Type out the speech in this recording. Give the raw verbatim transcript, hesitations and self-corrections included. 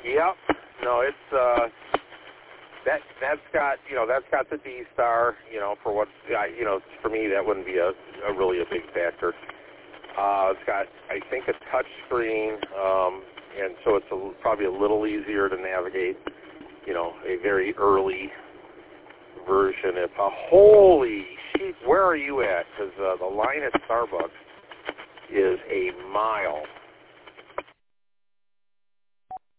Yep. No, it's uh, that that's got you know that's got the D Star. You know, for what I you know for me that wouldn't be a, a really a big factor. Uh, it's got I think a touch screen, um, and so it's a, probably a little easier to navigate. You know, a very early version. It's a holy sheep. Where are you at? Because uh, the line at Starbucks is a mile